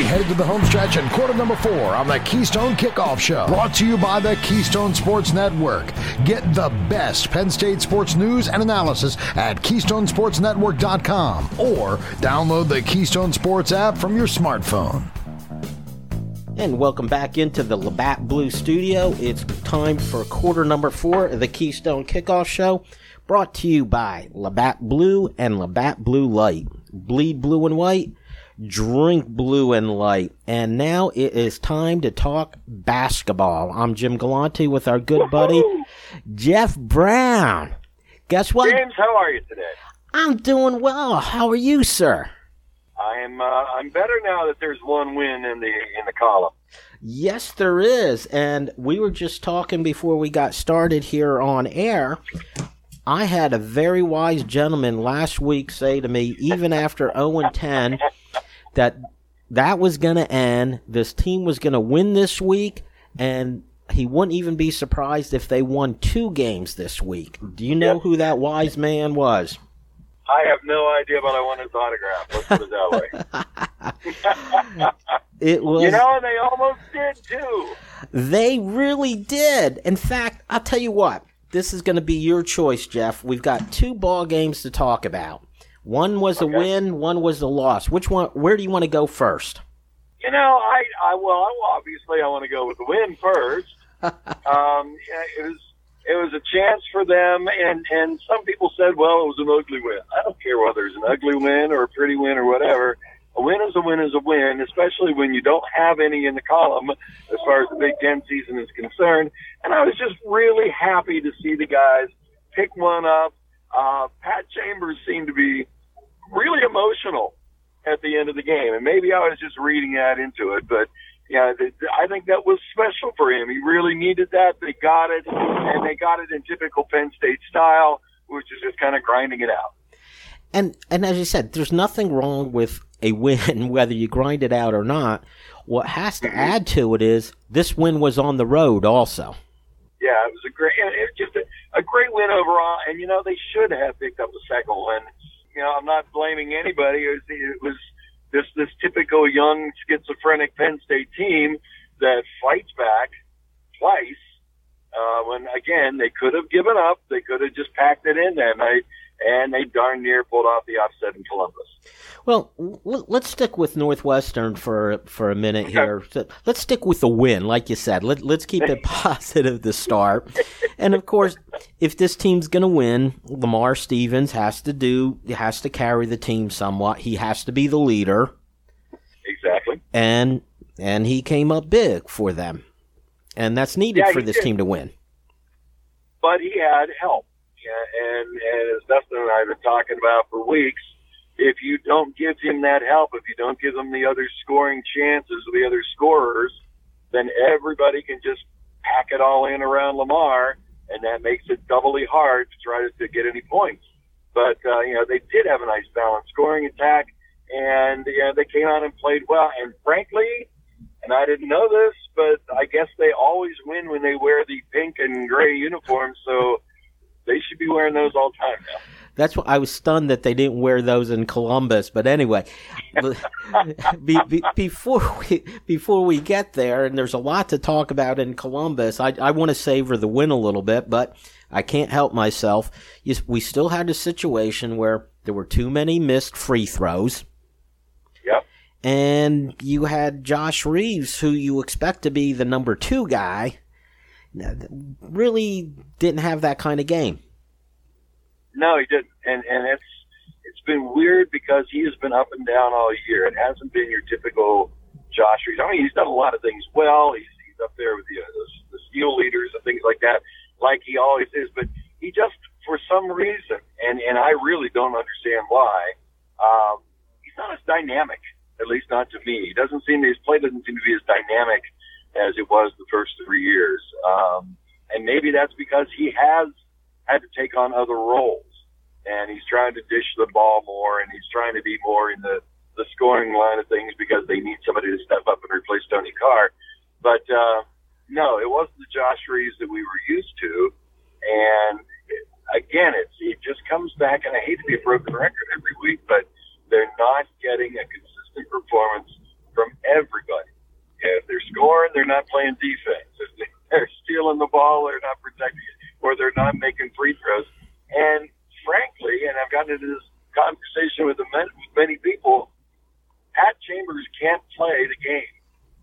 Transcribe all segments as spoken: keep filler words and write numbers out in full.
We headed to the home stretch in quarter number four on the Keystone Kickoff Show. Brought to you by the Keystone Sports Network. Get the best Penn State sports news and analysis at keystone sports network dot com or download the Keystone Sports app from your smartphone. And welcome back into the Labatt Blue Studio. It's time for quarter number four of the Keystone Kickoff Show, brought to you by Labatt Blue and Labatt Blue Light. Bleed blue and white, drink blue and light. And now it is time to talk basketball. I'm Jim Galante with our good buddy, Woo-hoo! Jeff Brown. Guess what? James, how are you today? I'm doing well. How are you, sir? I'm uh, I'm better now that there's one win in the in the column. Yes, there is. And we were just talking before we got started here on air. I had a very wise gentleman last week say to me, even after oh and ten, that that was going to end. This team was going to win this week, and he wouldn't even be surprised if they won two games this week. Do you know yep. who that wise man was? I have no idea, but I want his autograph. Let's put it that way. It was, you know, they almost did, too. They really did. In fact, I'll tell you what. This is going to be your choice, Jeff. We've got two ball games to talk about. One was okay. a win, one was a loss. Which one? Where do you want to go first? You know, I, I well, obviously I want to go with the win first. um, it was it was a chance for them, and, and some people said, well, it was an ugly win. I don't care whether it's an ugly win or a pretty win or whatever. A win is a win is a win, especially when you don't have any in the column as far as the Big Ten season is concerned. And I was just really happy to see the guys pick one up. Uh, Pat Chambers seemed to be really emotional at the end of the game. And maybe I was just reading that into it, but yeah, the, the, I think that was special for him. He really needed that. They got it, and they got it in typical Penn State style, which is just kind of grinding it out. And and as you said, there's nothing wrong with a win, whether you grind it out or not. What has to add to it is this win was on the road also. Yeah, it was a great, it was just a, a great win overall. And, you know, they should have picked up the second one. You know, I'm not blaming anybody. It was, it was this, this typical young schizophrenic Penn State team that fights back twice. Uh, when, again, they could have given up. They could have just packed it in that night. And they darn near pulled off the upset in Columbus. Well, let's stick with Northwestern for for a minute here. Let's stick with the win, like you said. Let, let's keep it positive to start. And, of course, if this team's going to win, Lamar Stevens has to do has to carry the team somewhat. He has to be the leader. Exactly. And and he came up big for them. And that's needed yeah, for this did. team to win. But he had help. Yeah, and, and as Dustin and I have been talking about for weeks, if you don't give him that help, if you don't give him the other scoring chances of the other scorers, then everybody can just pack it all in around Lamar, and that makes it doubly hard to try to, to get any points. But, uh, you know, they did have a nice balanced scoring attack, and yeah, they came out and played well. And frankly, and I didn't know this, but I guess they always win when they wear the pink and gray uniforms, so they should be wearing those all the time now. That's what I was stunned that they didn't wear those in Columbus. But anyway, be, be, before we before we get there, and there's a lot to talk about in Columbus, I, I want to savor the win a little bit, but I can't help myself. You, we still had a situation where there were too many missed free throws. Yep. And you had Josh Reeves, who you expect to be the number two guy, really didn't have that kind of game. No, he didn't, and and it's it's been weird because he has been up and down all year. It hasn't been your typical Josh Reeves. I mean, he's done a lot of things well. He's he's up there with the uh, the, the steal leaders and things like that, like he always is. But he just, for some reason, and and I really don't understand why, um, he's not as dynamic. At least not to me. He doesn't seem his play doesn't seem to be as dynamic as it was the first three years. Um, and maybe that's because he has had to take on other roles, and he's trying to dish the ball more, and he's trying to be more in the, the scoring line of things because they need somebody to step up and replace Tony Carr. But, uh, no, it wasn't the Josh Reeves that we were used to. And it, again, it's, it just comes back, and I hate to be a broken record every week, but they're not getting a consistent performance from everybody. If they're scoring, they're not playing defense. If they're stealing the ball, they're not protecting it, or they're not making free throws. And frankly, and I've gotten into this conversation with, the men, with many people, Pat Chambers can't play the game.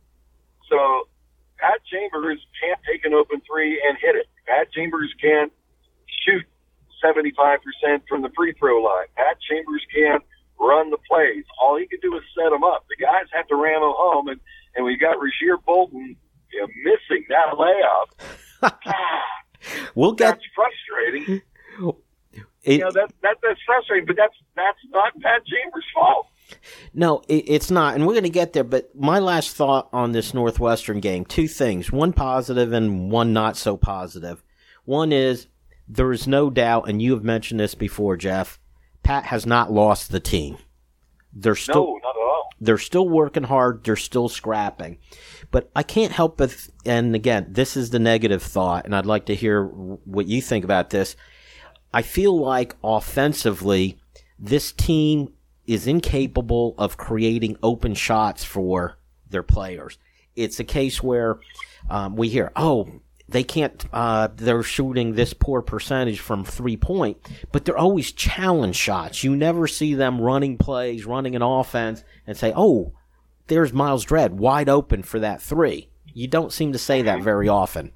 So Pat Chambers can't take an open three and hit it. Pat Chambers can't shoot seventy-five percent from the free throw line. Pat Chambers can't run the plays. All he can do is set them up. The guys have to ram them home, and, and we got Rasir Bolton, you know, missing that layup. We'll get that's frustrating. It, you know, that, that that's frustrating, but that's that's not Pat Chambers' fault. No, it, it's not, and we're going to get there. But my last thought on this Northwestern game: two things, one positive and one not so positive. One is there is no doubt, and you have mentioned this before, Jeff. Pat has not lost the team. They're still, no, not at all. They're still working hard. They're still scrapping. But I can't help but, and again, this is the negative thought, and I'd like to hear what you think about this. I feel like offensively, this team is incapable of creating open shots for their players. It's a case where um, we hear, oh, they can't, uh, they're shooting this poor percentage from three-point, but they're always challenge shots. You never see them running plays, running an offense, and say, oh, there's Miles Dredd wide open for that three. You don't seem to say that very often.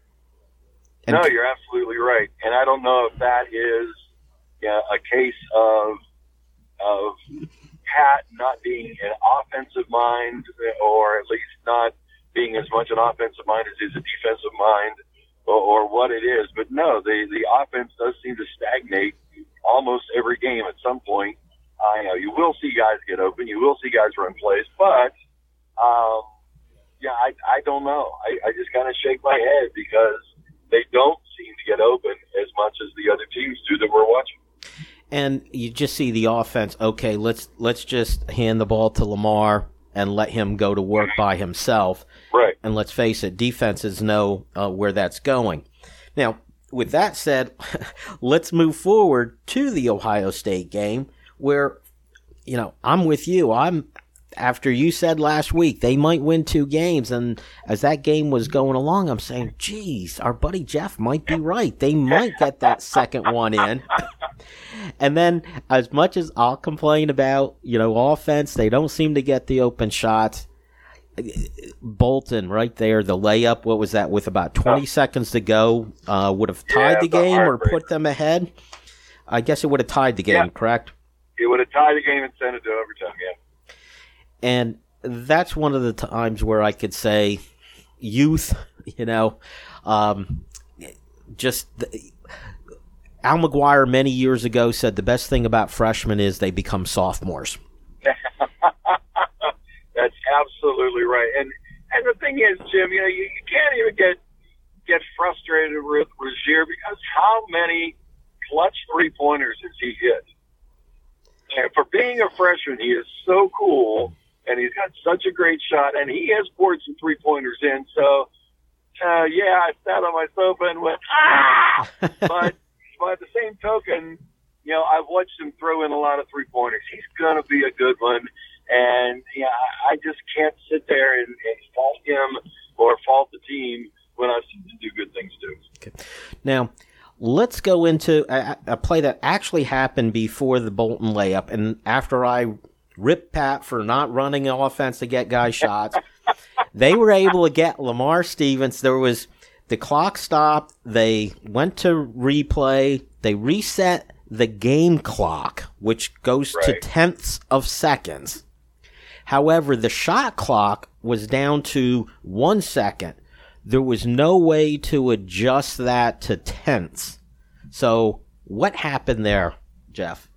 And no, you're absolutely right. And I don't know if that is yeah, a case of of Pat not being an offensive mind, or at least not being as much an offensive mind as he's a defensive mind, or, or what it is. But no, the, the offense does seem to stagnate almost every game at some point. I uh, know you will see guys get open, you will see guys run plays, but um, yeah, I, I don't know. I, I just kind of shake my head because they don't seem to get open as much as the other teams do that we're watching. And you just see the offense, okay, let's let's just hand the ball to Lamar and let him go to work by himself. Right. And let's face it, defenses know uh, where that's going. Now, with that said, let's move forward to the Ohio State game where, you know, I'm with you. I'm after you said last week they might win two games, and as that game was going along, I'm saying, geez, our buddy Jeff might be right. They might get that second one in. And then, as much as I'll complain about, you know, offense, they don't seem to get the open shots. Bolton, right there, the layup, what was that, with about twenty oh. seconds to go, uh, would have tied yeah, the game or break. put them ahead? I guess it would have tied the game, yeah. correct? It would have tied the game and sent it to overtime, yeah. And that's one of the times where I could say youth, you know, um, just the, Al McGuire many years ago said the best thing about freshmen is they become sophomores. That's absolutely right. And and the thing is, Jim, you know, you, you can't even get get frustrated with Rasir because how many clutch three-pointers has he hit? And for being a freshman, he is so cool, and he's got such a great shot, and he has poured some three-pointers in. So, uh, yeah, I sat on my sofa and went, ah! but, but at the same token, you know, I've watched him throw in a lot of three-pointers. He's going to be a good one. And, yeah, I just can't sit there and, and fault him or fault the team when I've seen him do good things too. Okay. Now, let's go into a, a play that actually happened before the Bolton layup. And after I ripped Pat for not running an offense to get guys shots, they were able to get Lamar Stevens. There was the clock stopped. They went to replay. They reset the game clock, which goes right to tenths of seconds. However, the shot clock was down to one second. There was no way to adjust that to tenths. So what happened there, Jeff?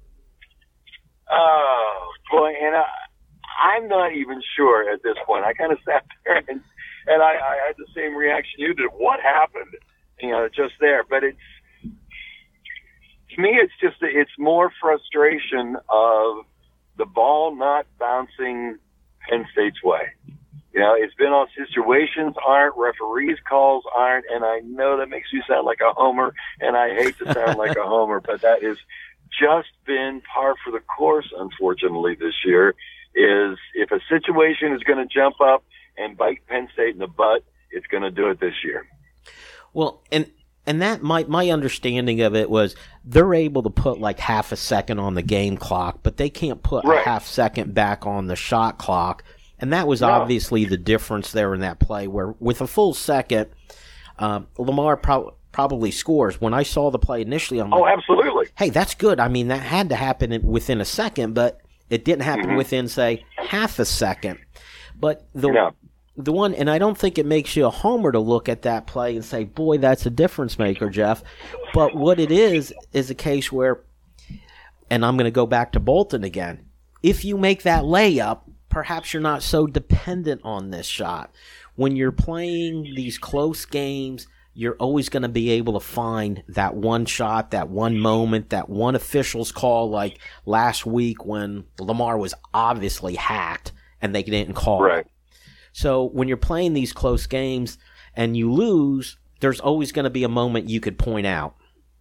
Oh, boy, and I, I'm not even sure at this point. I kind of sat there and, and I, I had the same reaction you did. What happened, you know, just there? But it's, to me, it's just, it's more frustration of the ball not bouncing Penn State's way. You know, it's been all situations aren't, referees' calls aren't, and I know that makes you sound like a homer, and I hate to sound like a homer, but that is just been par for the course, unfortunately, this year, is if a situation is going to jump up and bite Penn State in the butt, it's going to do it this year. Well, and and that my my understanding of it was they're able to put like half a second on the game clock, but they can't put right. a half second back on the shot clock. And that was no. obviously the difference there in that play, where with a full second, um, Lamar pro- probably scores. When I saw the play initially, I'm oh, like, absolutely. Hey, that's good. I mean, that had to happen in, within a second, but it didn't happen mm-hmm. within, say, half a second. But the yeah. the one, and I don't think it makes you a homer to look at that play and say, boy, that's a difference maker, Jeff. But what it is is a case where, and I'm going to go back to Bolton again, if you make that layup, perhaps you're not so dependent on this shot. When you're playing these close games, you're always going to be able to find that one shot, that one moment, that one official's call, like last week when Lamar was obviously hacked and they didn't call right. it. So when you're playing these close games and you lose, there's always going to be a moment you could point out.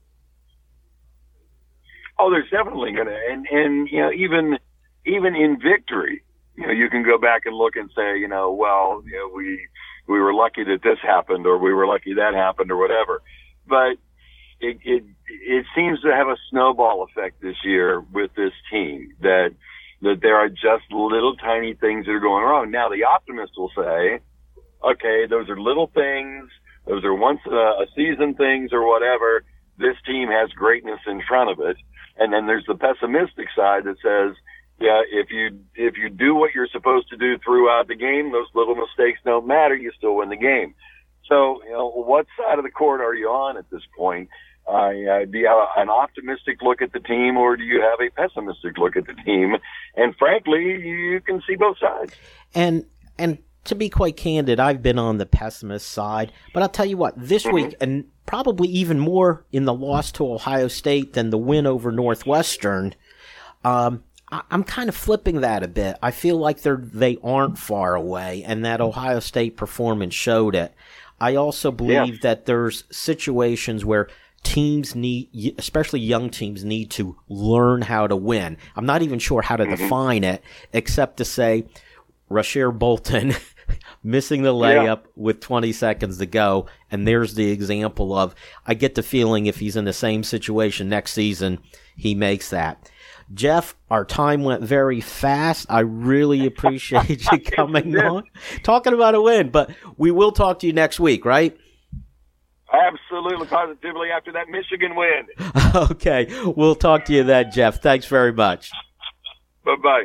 Oh, there's definitely going to, and, and, you know, even, even in victory, you know, you can go back and look and say, you know, well, you know, we we were lucky that this happened, or we were lucky that happened, or whatever. But it it it seems to have a snowball effect this year with this team, that that there are just little tiny things that are going wrong. Now, the optimist will say, okay, those are little things, those are once a, a season things, or whatever. This team has greatness in front of it. And then there's the pessimistic side that says, yeah, if you if you do what you're supposed to do throughout the game, those little mistakes don't matter. You still win the game. So, you know, what side of the court are you on at this point? Uh, uh, do you have an optimistic look at the team, or do you have a pessimistic look at the team? And frankly, you can see both sides. And and to be quite candid, I've been on the pessimist side. But I'll tell you what, this mm-hmm. week, and probably even more in the loss to Ohio State than the win over Northwestern, um, I'm kind of flipping that a bit. I feel like they're they aren't far away, and that Ohio State performance showed it. I also believe yeah. that there's situations where teams need, especially young teams, need to learn how to win. I'm not even sure how to mm-hmm. define it, except to say Rasir Bolton missing the layup yeah. with twenty seconds to go, and there's the example of, I get the feeling if he's in the same situation next season, he makes that. Jeff, our time went very fast. I really appreciate you coming on, talking about a win, but we will talk to you next week, right? Absolutely, positively, after that Michigan win. Okay, we'll talk to you then, Jeff. Thanks very much. Bye-bye.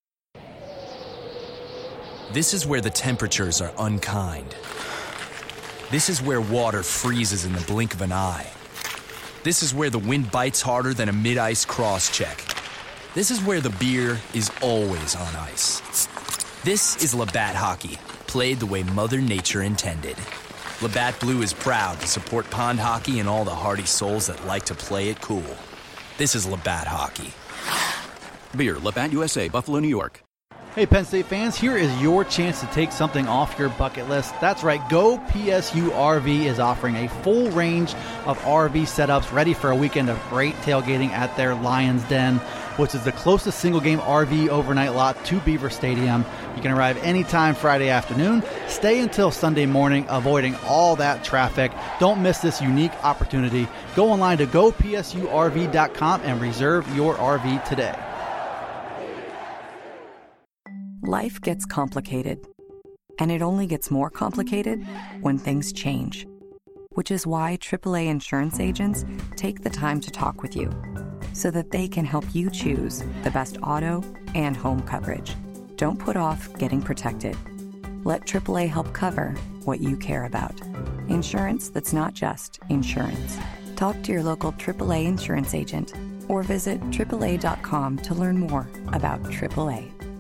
This is where the temperatures are unkind. This is where water freezes in the blink of an eye. This is where the wind bites harder than a mid-ice cross-check. This is where the beer is always on ice. This is Labatt Hockey, played the way Mother Nature intended. Labatt Blue is proud to support pond hockey and all the hardy souls that like to play it cool. This is Labatt Hockey. Beer, Labatt U S A, Buffalo, New York. Hey, Penn State fans, here is your chance to take something off your bucket list. That's right, Go P S U R V is offering a full range of R V setups ready for a weekend of great tailgating at their Lions Den, which is the closest single-game R V overnight lot to Beaver Stadium. You can arrive anytime Friday afternoon, stay until Sunday morning, avoiding all that traffic. Don't miss this unique opportunity. Go online to go P S U R V dot com and reserve your R V today. Life gets complicated, and it only gets more complicated when things change, which is why triple A insurance agents take the time to talk with you so that they can help you choose the best auto and home coverage. Don't put off getting protected. Let triple A help cover what you care about. Insurance that's not just insurance. Talk to your local triple A insurance agent or visit triple A dot com to learn more about triple A.